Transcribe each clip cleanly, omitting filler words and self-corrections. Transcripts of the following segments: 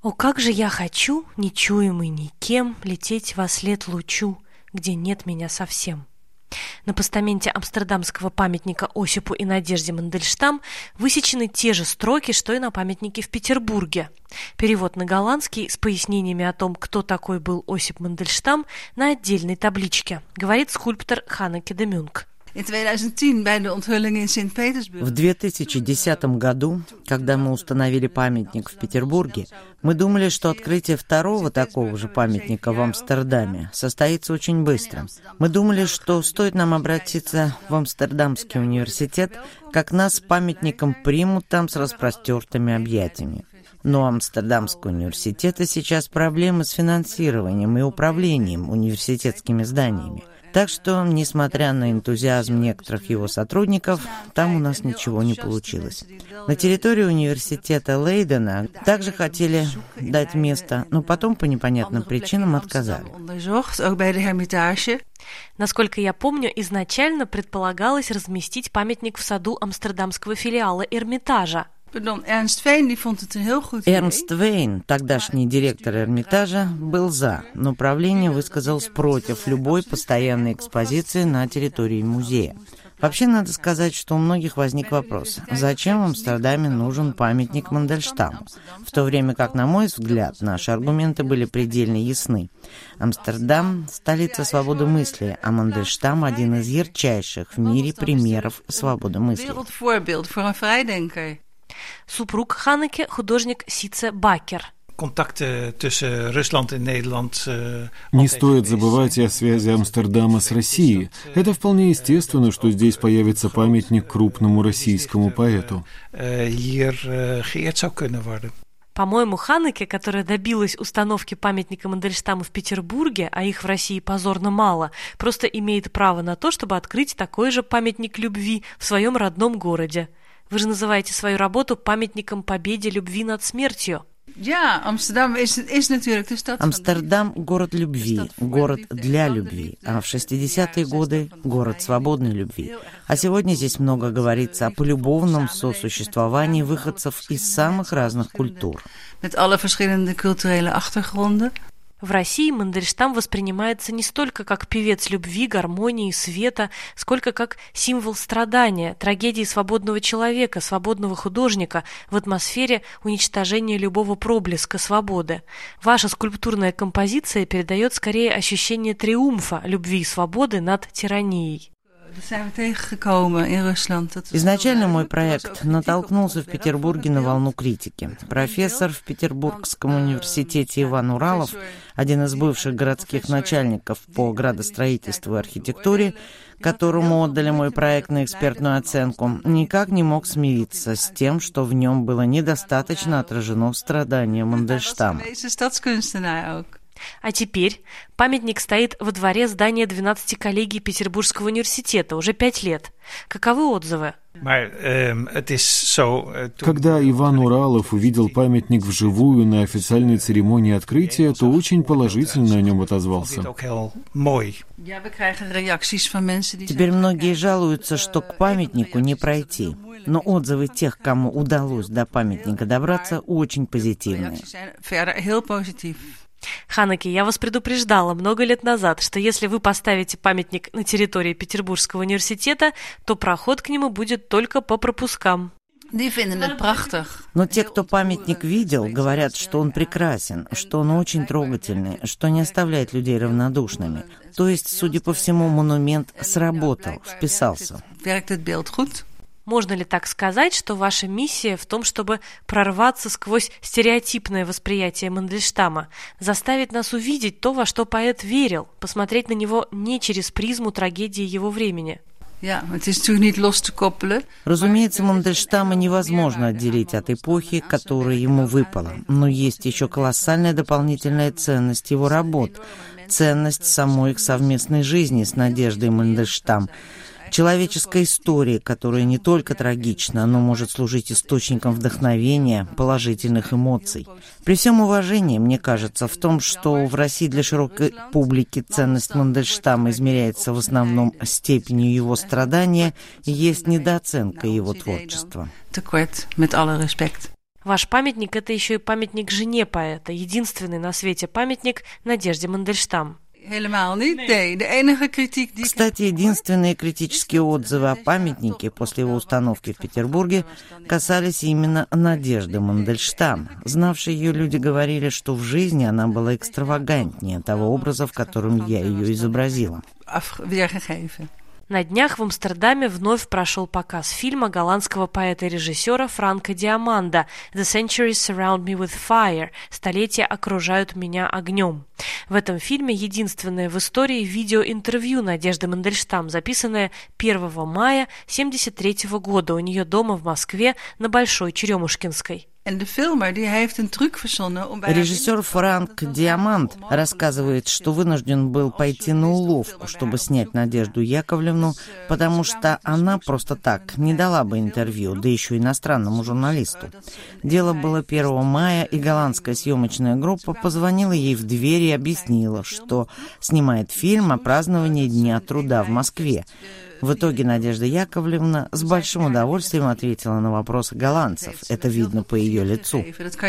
О, как же я хочу, нечуемый никем, лететь вослед лучу, где нет меня совсем. На постаменте амстердамского памятника Осипу и Надежде Мандельштам высечены те же строки, что и на памятнике в Петербурге. Перевод на голландский с пояснениями о том, кто такой был Осип Мандельштам, на отдельной табличке, говорит скульптор Ханнеке де Мюнк. В 2010 году, когда мы установили памятник в Петербурге, мы думали, что открытие второго такого же памятника в Амстердаме состоится очень быстро. Мы думали, что стоит нам обратиться в Амстердамский университет, как нас с памятником примут там с распростертыми объятиями. Но у Амстердамского университета сейчас проблемы с финансированием и управлением университетскими зданиями. Так что, несмотря на энтузиазм некоторых его сотрудников, там у нас ничего не получилось. На территории университета Лейдена также хотели дать место, но потом по непонятным причинам отказали. Насколько я помню, изначально предполагалось разместить памятник в саду амстердамского филиала Эрмитажа. Эрнст Вейн, тогдашний директор Эрмитажа, был за, но правление высказалось против любой постоянной экспозиции на территории музея. Вообще, надо сказать, что у многих возник вопрос, зачем в Амстердаме нужен памятник Мандельштаму? В то время как, на мой взгляд, наши аргументы были предельно ясны. Амстердам – столица свободы мысли, а Мандельштам – один из ярчайших в мире примеров свободы мысли. Супруг Ханнеке – художник Сице Бакер. Не стоит забывать и о связи Амстердама с Россией. Это вполне естественно, что здесь появится памятник крупному российскому поэту. По-моему, Ханнеке, которая добилась установки памятника Мандельштаму в Петербурге, а их в России позорно мало, просто имеет право на то, чтобы открыть такой же памятник любви в своем родном городе. Вы же называете свою работу памятником победе любви над смертью. Амстердам – город любви, город для любви, а в 60-е годы – город свободной любви. А сегодня здесь много говорится о полюбовном сосуществовании выходцев из самых разных культур. В России Мандельштам воспринимается не столько как певец любви, гармонии, света, сколько как символ страдания, трагедии свободного человека, свободного художника в атмосфере уничтожения любого проблеска свободы. Ваша скульптурная композиция передает скорее ощущение триумфа любви и свободы над тиранией. Изначально мой проект натолкнулся в Петербурге на волну критики. Профессор в Петербургском университете Иван Уралов, один из бывших городских начальников по градостроительству и архитектуре, которому отдали мой проект на экспертную оценку, никак не мог смириться с тем, что в нем было недостаточно отражено страдание Мандельштама. А теперь памятник стоит во дворе здания 12 коллегий Петербургского университета уже 5 лет. Каковы отзывы? Когда Иван Уралов увидел памятник вживую на официальной церемонии открытия, то очень положительно о нем отозвался. Теперь многие жалуются, что к памятнику не пройти. Но отзывы тех, кому удалось до памятника добраться, очень позитивные. Ханнеке, я вас предупреждала много лет назад, что если вы поставите памятник на территории Петербургского университета, то проход к нему будет только по пропускам. Но те, кто памятник видел, говорят, что он прекрасен, что он очень трогательный, что не оставляет людей равнодушными. То есть, судя по всему, монумент сработал, вписался. Можно ли так сказать, что ваша миссия в том, чтобы прорваться сквозь стереотипное восприятие Мандельштама, заставить нас увидеть то, во что поэт верил, посмотреть на него не через призму трагедии его времени? Разумеется, Мандельштама невозможно отделить от эпохи, которая ему выпала, но есть еще колоссальная дополнительная ценность его работ, ценность самой их совместной жизни с Надеждой Мандельштам, человеческая история, которая не только трагична, но может служить источником вдохновения, положительных эмоций. При всем уважении, мне кажется, в том, что в России для широкой публики ценность Мандельштама измеряется в основном степенью его страдания, есть недооценка его творчества. Ваш памятник – это еще и памятник жене поэта, единственный на свете памятник Надежде Мандельштам. Кстати, единственные критические отзывы о памятнике после его установки в Петербурге касались именно Надежды Мандельштам. Знавшие ее люди говорили, что в жизни она была экстравагантнее того образа, в котором я ее изобразила. На днях в Амстердаме вновь прошел показ фильма голландского поэта и режиссера Франка Диаманда «The Centuries Surround Me with Fire» «Столетия окружают меня огнем». В этом фильме единственное в истории видеоинтервью Надежды Мандельштам, записанное 1 мая 1973 года у нее дома в Москве на Большой Черемушкинской. Режиссер Франк Диаманд рассказывает, что вынужден был пойти на уловку, чтобы снять Надежду Яковлевну, потому что она просто так не дала бы интервью, да еще иностранному журналисту. Дело было 1 мая, и голландская съемочная группа позвонила ей в дверь и объяснила, что снимает фильм о праздновании Дня труда в Москве. В итоге Надежда Яковлевна с большим удовольствием ответила на вопросы голландцев. Это видно по ее лицу.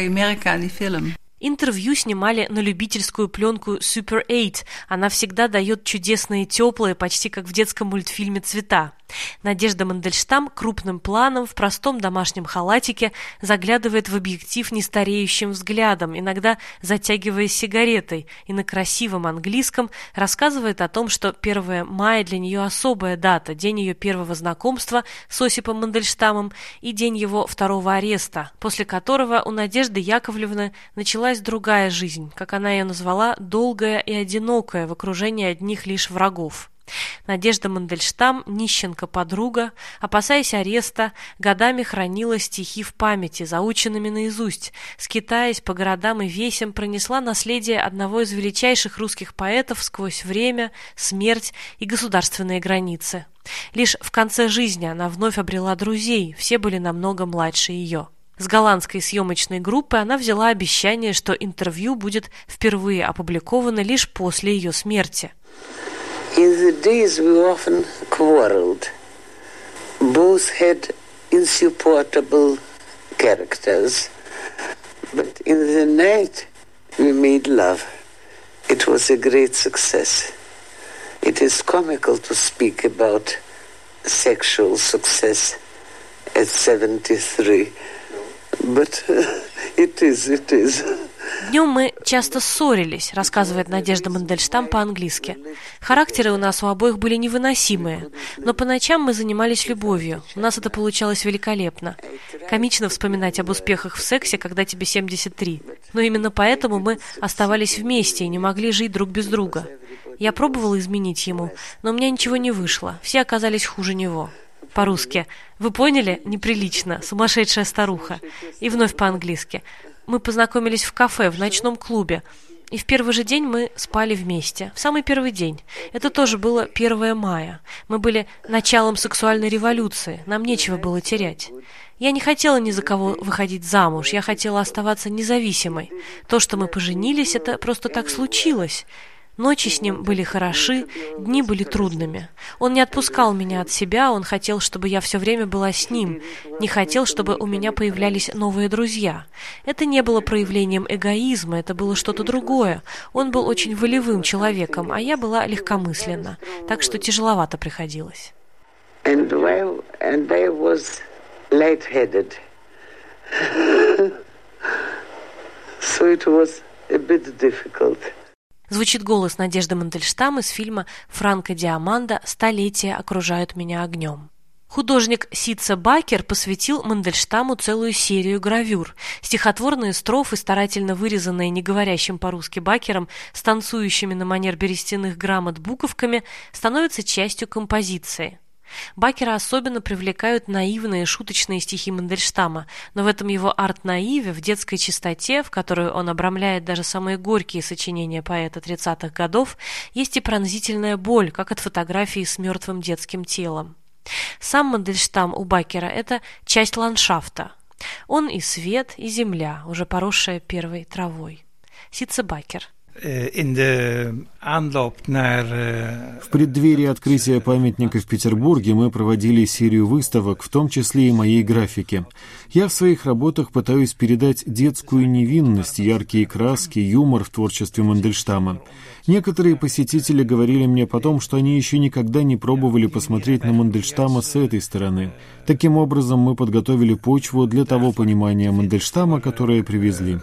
Интервью снимали на любительскую пленку Super 8. Она всегда дает чудесные, теплые, почти как в детском мультфильме, цвета. Надежда Мандельштам крупным планом в простом домашнем халатике заглядывает в объектив нестареющим взглядом, иногда затягиваясь сигаретой, и на красивом английском рассказывает о том, что 1 мая для нее особая дата, день ее первого знакомства с Осипом Мандельштамом и день его второго ареста, после которого у Надежды Яковлевны началась другая жизнь, как она ее назвала, долгая и одинокая, в окружении одних лишь врагов. Надежда Мандельштам, нищенка-подруга, опасаясь ареста, годами хранила стихи в памяти, заученными наизусть, скитаясь по городам и весям, пронесла наследие одного из величайших русских поэтов сквозь время, смерть и государственные границы. Лишь в конце жизни она вновь обрела друзей, все были намного младше ее. С голландской съемочной группы она взяла обещание, что интервью будет впервые опубликовано лишь после ее смерти. In the days we often quarreled. Both had insupportable characters. But in the night we made love. It was a great success. It is comical to speak about sexual success at 73. But it is. Днем мы часто ссорились, рассказывает Надежда Мандельштам по-английски. Характеры у нас у обоих были невыносимые, но по ночам мы занимались любовью. У нас это получалось великолепно. Комично вспоминать об успехах в сексе, когда тебе 73. Но именно поэтому мы оставались вместе и не могли жить друг без друга. Я пробовала изменить ему, но у меня ничего не вышло. Все оказались хуже него. По-русски. Вы поняли? Неприлично. Сумасшедшая старуха. И вновь по-английски. Мы познакомились в кафе, в ночном клубе. И в первый же день мы спали вместе. В самый первый день. Это тоже было 1 мая. Мы были началом сексуальной революции. Нам нечего было терять. Я не хотела ни за кого выходить замуж. Я хотела оставаться независимой. То, что мы поженились, это просто так случилось. Ночи с ним были хороши, дни были трудными. Он не отпускал меня от себя, он хотел, чтобы я все время была с ним, не хотел, чтобы у меня появлялись новые друзья. Это не было проявлением эгоизма, это было что-то другое. Он был очень волевым человеком, а я была легкомысленна, так что тяжеловато приходилось. And I was lightheaded. So it was a bit difficult. Звучит голос Надежды Мандельштам из фильма Франка Диаманда «Столетия окружают меня огнем». Художник Сица Бакер посвятил Мандельштаму целую серию гравюр. Стихотворные строфы, старательно вырезанные неговорящим по-русски Бакером, с танцующими на манер берестяных грамот буковками, становятся частью композиции. Бакера особенно привлекают наивные, шуточные стихи Мандельштама, но в этом его арт-наиве, в детской чистоте, в которую он обрамляет даже самые горькие сочинения поэта 30-х годов, есть и пронзительная боль, как от фотографии с мертвым детским телом. Сам Мандельштам у Бакера – это часть ландшафта. Он и свет, и земля, уже поросшая первой травой. Сица Бакер. В преддверии открытия памятника в Петербурге мы проводили серию выставок, в том числе и моей графики. Я в своих работах пытаюсь передать детскую невинность, яркие краски, юмор в творчестве Мандельштама. Некоторые посетители говорили мне потом, что они еще никогда не пробовали посмотреть на Мандельштама с этой стороны. Таким образом, мы подготовили почву для того понимания Мандельштама, которое привезли.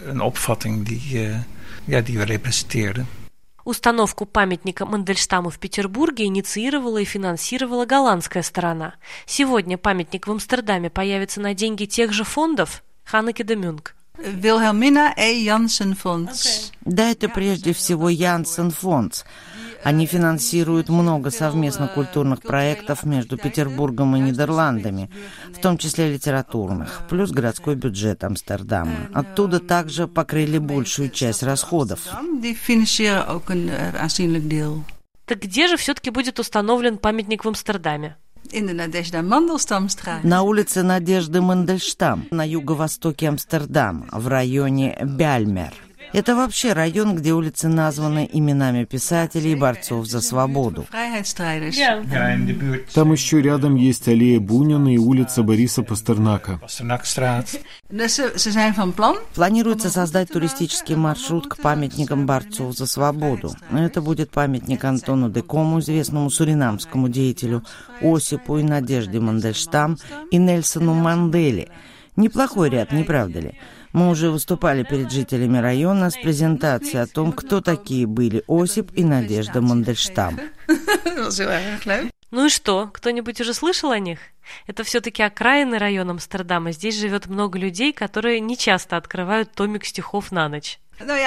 Установку памятника Мандельштаму в Петербурге инициировала и финансировала голландская сторона. Сегодня памятник в Амстердаме появится на деньги тех же фондов Ханнеке де Мюнк. Wilhelmina E. Janssen Fonds. Да, это прежде всего Janssen Fonds. Они финансируют много совместных культурных проектов между Петербургом и Нидерландами, в том числе литературных, плюс городской бюджет Амстердама. Оттуда также покрыли большую часть расходов. Так где же все-таки будет установлен памятник в Амстердаме? На улице Надежды Мандельштам, на юго-востоке Амстердама, в районе Бяльмер. Это вообще район, где улицы названы именами писателей и борцов за свободу. Там еще рядом есть аллея Бунина и улица Бориса Пастернака. Планируется создать туристический маршрут к памятникам борцов за свободу. Это будет памятник Антону Декому, известному суринамскому деятелю, Осипу и Надежде Мандельштам и Нельсону Манделе. Неплохой ряд, не правда ли? Мы уже выступали перед жителями района с презентацией о том, кто такие были Осип и Надежда Мандельштам. Ну и что, кто-нибудь уже слышал о них? Это все-таки окраинный район Амстердама. Здесь живет много людей, которые не часто открывают томик стихов на ночь.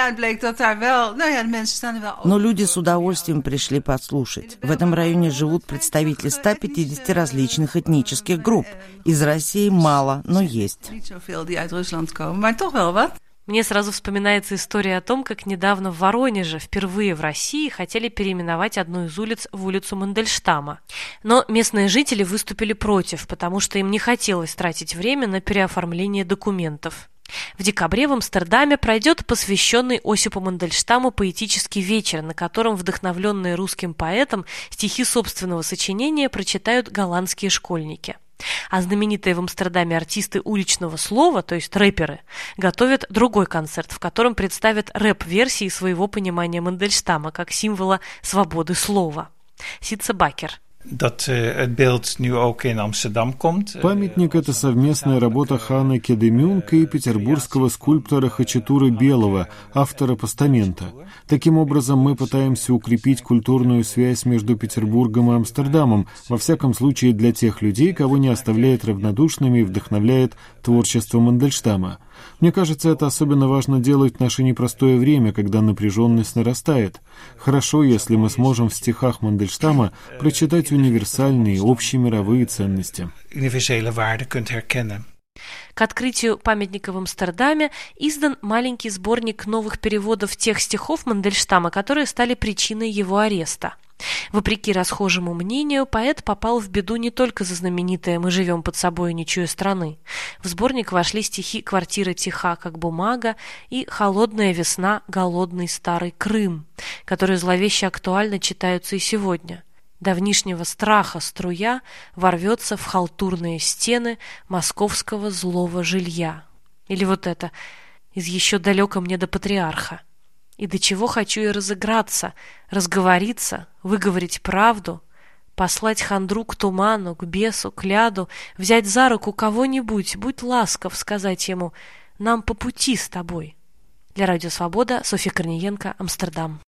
Но люди с удовольствием пришли послушать. В этом районе живут представители 150 различных этнических групп. Из России мало, но есть. Мне сразу вспоминается история о том, как недавно в Воронеже впервые в России хотели переименовать одну из улиц в улицу Мандельштама. Но местные жители выступили против, потому что им не хотелось тратить время на переоформление документов. В декабре в Амстердаме пройдет посвященный Осипу Мандельштаму поэтический вечер, на котором вдохновленные русским поэтом стихи собственного сочинения прочитают голландские школьники. А знаменитые в Амстердаме артисты уличного слова, то есть рэперы, готовят другой концерт, в котором представят рэп-версии своего понимания Мандельштама как символа свободы слова. Ситце Бакер. Памятник — это совместная работа Ханнеке де Мюнк и петербургского скульптора Хачатуры Белого, автора постамента. Таким образом, мы пытаемся укрепить культурную связь между Петербургом и Амстердамом, во всяком случае для тех людей, кого не оставляет равнодушными и вдохновляет творчество Мандельштама. Мне кажется, это особенно важно делать в наше непростое время, когда напряженность нарастает. Хорошо, если мы сможем в стихах Мандельштама прочитать универсальные, общемировые ценности. К открытию памятника в Амстердаме издан маленький сборник новых переводов тех стихов Мандельштама, которые стали причиной его ареста. Вопреки расхожему мнению, поэт попал в беду не только за знаменитое «Мы живем под собой, не чуя страны». В сборник вошли стихи «Квартира тиха, как бумага» и «Холодная весна, голодный старый Крым», которые зловеще актуально читаются и сегодня. Давнишнего страха струя ворвется в халтурные стены московского злого жилья. Или вот это из еще далеко мне до патриарха. И до чего хочу я разыграться, разговориться, выговорить правду, послать хандру к туману, к бесу, к ляду, взять за руку кого-нибудь, будь ласков, сказать ему: «Нам по пути с тобой». Для Радио Свобода, Софья Корниенко, Амстердам.